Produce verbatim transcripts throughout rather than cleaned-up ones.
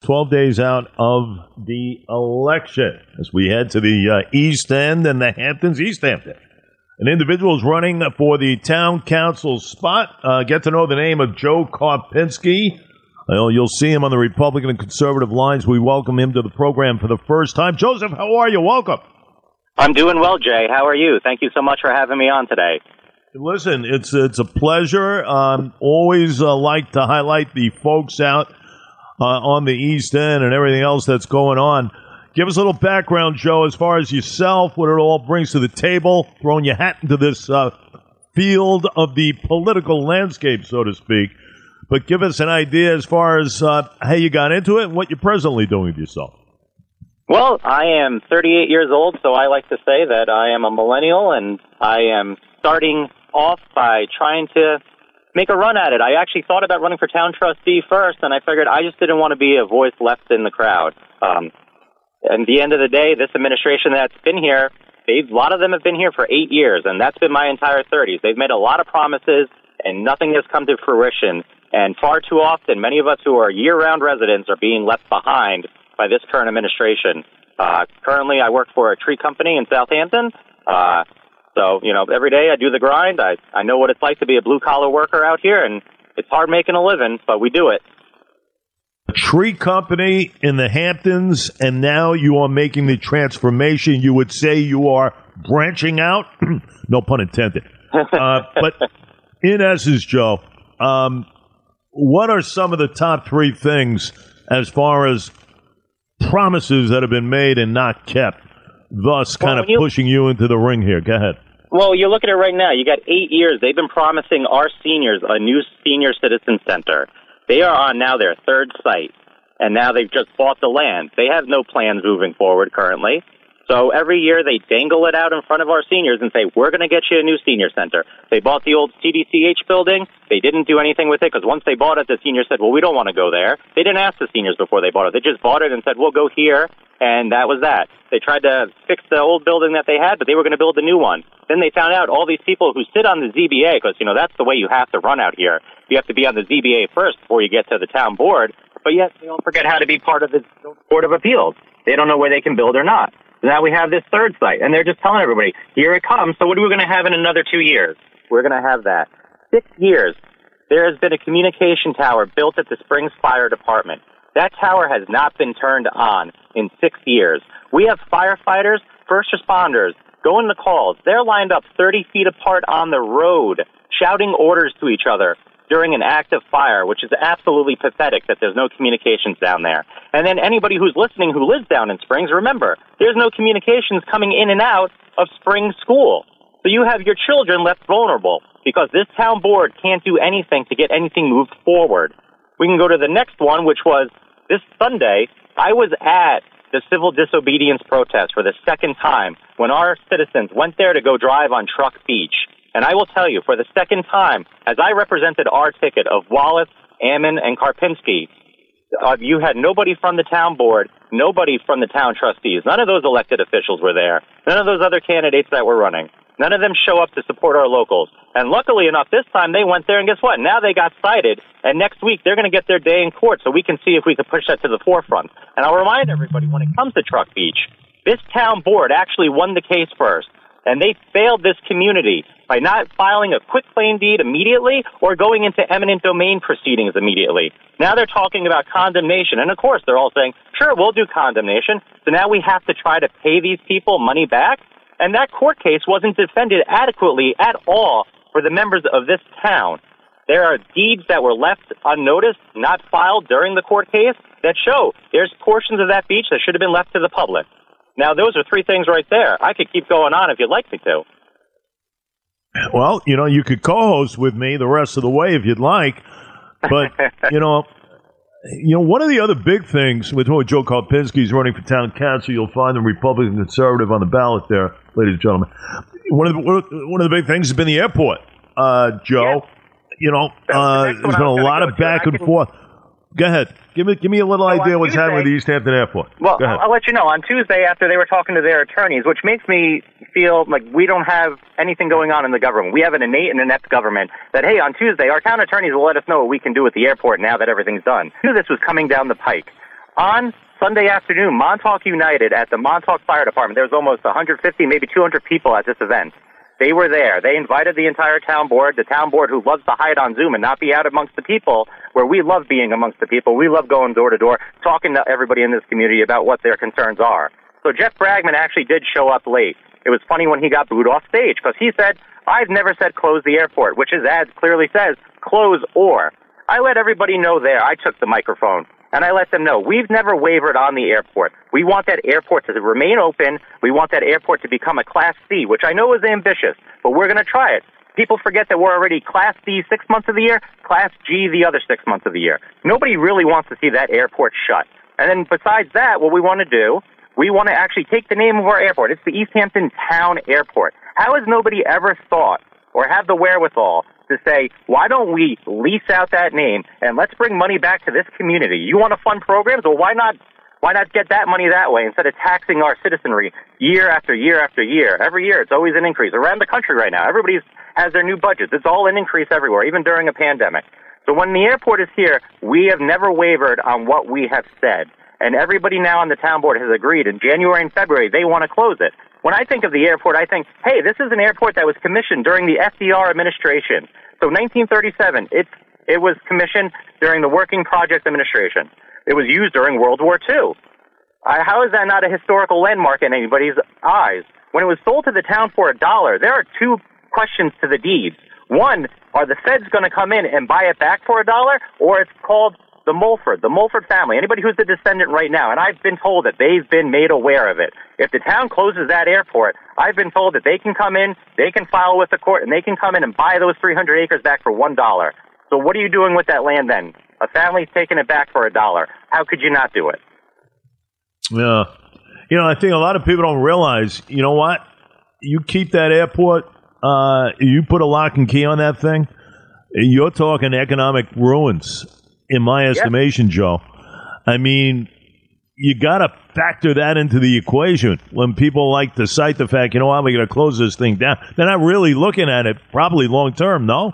twelve days out of the election as we head to the uh, East End and the Hamptons, East Hampton. An individual is running for the town council spot. Uh, get to know the name of Joe Karpinski. Uh, you'll see him on the Republican and conservative lines. We welcome him to the program for the first time. Joseph, how are you? Welcome. I'm doing well, Jay. How are you? Thank you so much for having me on today. Listen, it's it's a pleasure. Um, always uh, like to highlight the folks out uh, on the East End and everything else that's going on. Give us a little background, Joe, as far as yourself, what it all brings to the table, throwing your hat into this uh, field of the political landscape, so to speak. But give us an idea as far as uh, how you got into it and what you're presently doing with yourself. Well, I am thirty-eight years old, so I like to say that I am a millennial, and I am starting off by trying to make a run at it. I actually thought about running for town trustee first, and I figured I just didn't want to be a voice left in the crowd. Um, At the end of the day, this administration that's been here, they've, a lot of them have been here for eight years, and that's been my entire thirties. They've made a lot of promises, and nothing has come to fruition. And far too often, many of us who are year-round residents are being left behind by this current administration. Uh, currently, I work for a tree company in Southampton. Uh, so, you know, every day I do the grind. I, I know what it's like to be a blue-collar worker out here, and it's hard making a living, but we do it. Tree company in the Hamptons, and now you are making the transformation. You would say you are branching out, no pun intended. Uh, but in essence, Joe, um, what are some of the top three things as far as promises that have been made and not kept, thus kind well, of you, pushing you into the ring here? Go ahead. Well, you look at it right now. You got eight years. They've been promising our seniors a new senior citizen center. They are on now their third site, and now they've just bought the land. They have no plans moving forward currently. So every year they dangle it out in front of our seniors and say, we're going to get you a new senior center. They bought the old C D C H building. They didn't do anything with it because once they bought it, the seniors said, well, we don't want to go there. They didn't ask the seniors before they bought it. They just bought it and said, we'll go here, and that was that. They tried to fix the old building that they had, but they were going to build a new one. Then they found out all these people who sit on the Z B A, because, you know, that's the way you have to run out here. You have to be on the Z B A first before you get to the town board, but yet they don't forget how to be part of the Board of Appeals. They don't know where they can build or not. Now we have this third site, and they're just telling everybody, here it comes. So what are we going to have in another two years? We're going to have that. Six years, there has been a communication tower built at the Springs Fire Department. That tower has not been turned on in six years. We have firefighters, first responders, going to calls. They're lined up thirty feet apart on the road, shouting orders to each other during an active fire, which is absolutely pathetic that there's no communications down there. And then anybody who's listening who lives down in Springs, remember, there's no communications coming in and out of Springs School. So you have your children left vulnerable because this town board can't do anything to get anything moved forward. We can go to the next one, which was this Sunday. I was at the civil disobedience protest for the second time when our citizens went there to go drive on Truck Beach. And I will tell you, for the second time, as I represented our ticket of Wallace, Ammon, and Karpinski, uh, you had nobody from the town board, nobody from the town trustees. None of those elected officials were there. None of those other candidates that were running. None of them show up to support our locals. And luckily enough, this time they went there, and guess what? Now they got cited, and next week they're going to get their day in court so we can see if we can push that to the forefront. And I'll remind everybody, when it comes to Truck Beach, this town board actually won the case first. And they failed this community by not filing a quitclaim deed immediately or going into eminent domain proceedings immediately. Now they're talking about condemnation. And, of course, they're all saying, sure, we'll do condemnation. So now we have to try to pay these people money back. And that court case wasn't defended adequately at all for the members of this town. There are deeds that were left unnoticed, not filed during the court case, that show there's portions of that beach that should have been left to the public. Now, those are three things right there. I could keep going on if you'd like me to. Well, you know, you could co-host with me the rest of the way if you'd like. But, you know, you know, one of the other big things with oh, Joe Karpinski is running for town council. You'll find the Republican conservative on the ballot there, ladies and gentlemen. One of the, one of the big things has been the airport, uh, Joe. Yeah. You know, uh, there's been a lot of back and forth. Go ahead. Give me give me a little well, idea what's Tuesday, happening with the East Hampton Airport. Well, I'll let you know. On Tuesday, after they were talking to their attorneys, which makes me feel like we don't have anything going on in the government. We have an innate and inept government that, hey, on Tuesday, our town attorneys will let us know what we can do with the airport now that everything's done. I knew this was coming down the pike. On Sunday afternoon, Montauk United at the Montauk Fire Department, there was almost one hundred fifty, maybe two hundred people at this event. They were there. They invited the entire town board, the town board who loves to hide on Zoom and not be out amongst the people, where we love being amongst the people. We love going door to door, talking to everybody in this community about what their concerns are. So Jeff Bragman actually did show up late. It was funny when he got booed off stage because he said, I've never said close the airport, which his ad clearly says close or. I let everybody know there. I took the microphone. And I let them know, we've never wavered on the airport. We want that airport to remain open. We want that airport to become a Class C, which I know is ambitious, but we're going to try it. People forget that we're already Class D six months of the year, Class G the other six months of the year. Nobody really wants to see that airport shut. And then besides that, what we want to do, we want to actually take the name of our airport. It's the East Hampton Town Airport. How has nobody ever thought or have the wherewithal to say, why don't we lease out that name and let's bring money back to this community? You want to fund programs? Well, why not why not get that money that way instead of taxing our citizenry year after year after year? Every year, it's always an increase. Around the country right now, everybody has their new budgets. It's all an increase everywhere, even during a pandemic. So when the airport is here, we have never wavered on what we have said. And everybody now on the town board has agreed in January and February they want to close it. When I think of the airport, I think, hey, this is an airport that was commissioned during the F D R administration. So nineteen thirty-seven, it, it was commissioned during the Working Projects Administration. It was used during World War Two. Uh, how is that not a historical landmark in anybody's eyes? When it was sold to the town for a dollar, there are two questions to the deeds. One, are the feds going to come in and buy it back for a dollar? Or it's called the Mulford, the Mulford family, anybody who's a descendant right now, and I've been told that they've been made aware of it. If the town closes that airport, I've been told that they can come in, they can file with the court, and they can come in and buy those three hundred acres back for one dollar. So what are you doing with that land then? A family's taking it back for a dollar. How could you not do it? Yeah. You know, I think a lot of people don't realize, you know what? You keep that airport, uh, you put a lock and key on that thing, you're talking economic ruins. In my estimation, yep. Joe, I mean, you got to factor that into the equation when people like to cite the fact, you know what, we're going to close this thing down. They're not really looking at it probably long term, no?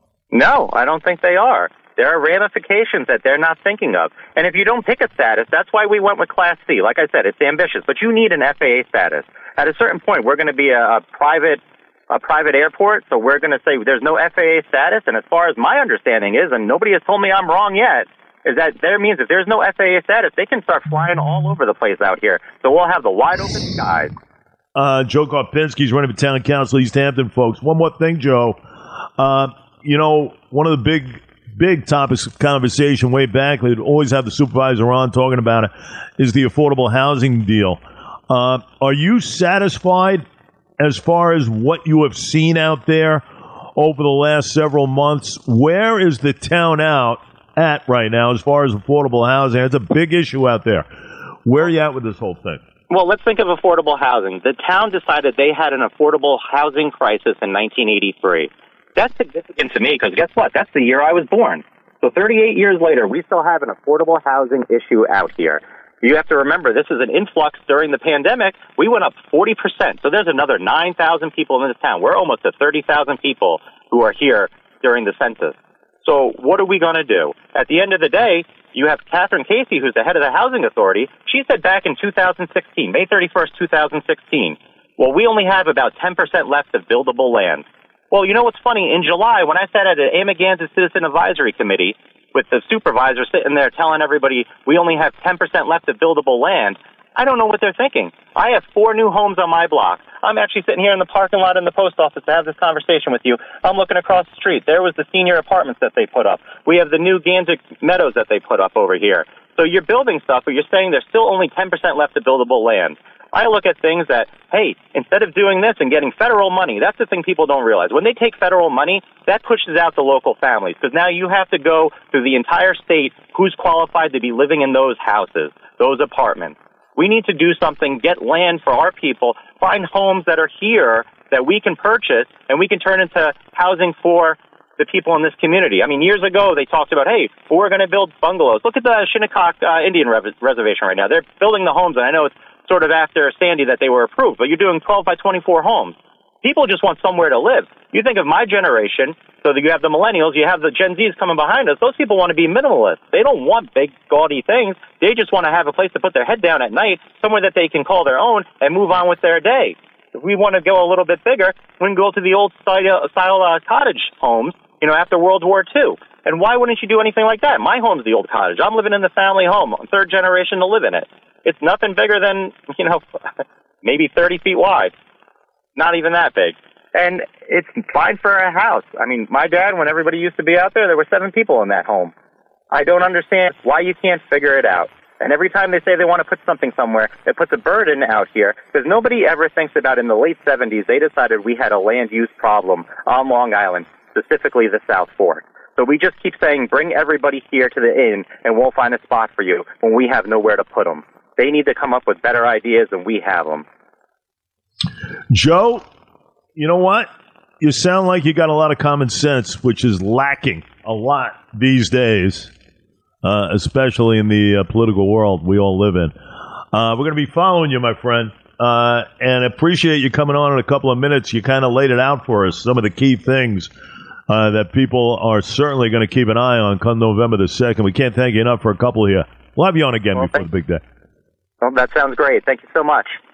No, I don't think they are. There are ramifications that they're not thinking of. And if you don't pick a status, that's why we went with Class C. Like I said, it's ambitious, but you need an F A A status. At a certain point, we're going to be a, a private a private airport, so we're going to say there's no F A A status, and as far as my understanding is, and nobody has told me I'm wrong yet, is that there means if there's no F A A status, they can start flying all over the place out here. So we'll have the wide open skies. Uh, Joe Karpinski's running for town council, East Hampton, folks. One more thing, Joe. Uh, you know, one of the big, big topics of conversation way back, we'd always have the supervisor on talking about it, is the affordable housing deal. Uh, are you satisfied as far as what you have seen out there over the last several months? Where is the town out at right now as far as affordable housing? It's a big issue out there. Where are you at with this whole thing? Well, let's think of affordable housing. The town decided they had an affordable housing crisis in nineteen eighty-three. That's significant to me because guess what? That's the year I was born. So thirty-eight years later, we still have an affordable housing issue out here. You have to remember, this is an influx during the pandemic. We went up forty percent. So there's another nine thousand people in this town. We're almost at thirty thousand people who are here during the census. So what are we going to do? At the end of the day, you have Catherine Casey, who's the head of the Housing Authority. She said back in two thousand sixteen, May thirty-first, two thousand sixteen, well, we only have about ten percent left of buildable land. Well, you know what's funny? In July, when I sat at an Amagansett Citizen Advisory Committee with the supervisor sitting there telling everybody we only have ten percent left of buildable land, I don't know what they're thinking. I have four new homes on my block. I'm actually sitting here in the parking lot in the post office to have this conversation with you. I'm looking across the street. There was the senior apartments that they put up. We have the new Gansick Meadows that they put up over here. So you're building stuff, but you're saying there's still only ten percent left of buildable land. I look at things that, hey, instead of doing this and getting federal money, that's the thing people don't realize. When they take federal money, that pushes out the local families because now you have to go through the entire state who's qualified to be living in those houses, those apartments. We need to do something, get land for our people, find homes that are here that we can purchase and we can turn into housing for the people in this community. I mean, years ago, they talked about, hey, we're going to build bungalows. Look at the Shinnecock uh, Indian Re- Reservation right now. They're building the homes, and I know it's sort of after Sandy that they were approved, but you're doing twelve by twenty-four homes. People just want somewhere to live. You think of my generation, so that you have the millennials, you have the Gen Zs coming behind us. Those people want to be minimalists. They don't want big, gaudy things. They just want to have a place to put their head down at night, somewhere that they can call their own and move on with their day. If we want to go a little bit bigger, we can go to the old style, style uh, cottage homes, you know, after World War Two. And why wouldn't you do anything like that? My home's the old cottage. I'm living in the family home. I'm third generation to live in it. It's nothing bigger than, you know, maybe thirty feet wide. Not even that big. And it's fine for a house. I mean, my dad, when everybody used to be out there, there were seven people in that home. I don't understand why you can't figure it out. And every time they say they want to put something somewhere, it puts a burden out here. Because nobody ever thinks about, in the late seventies, they decided we had a land use problem on Long Island, specifically the South Fork. So we just keep saying, bring everybody here to the inn, and we'll find a spot for you when we have nowhere to put them. They need to come up with better ideas than we have them. Joe, you know what? You sound like you got a lot of common sense, which is lacking a lot these days, uh, especially in the uh, political world we all live in. Uh, we're going to be following you, my friend, uh, and appreciate you coming on in a couple of minutes. You kind of laid it out for us, some of the key things uh, that people are certainly going to keep an eye on come November the second. We can't thank you enough for a couple here. We'll have you on again well, before the big day. Well, that sounds great. Thank you so much.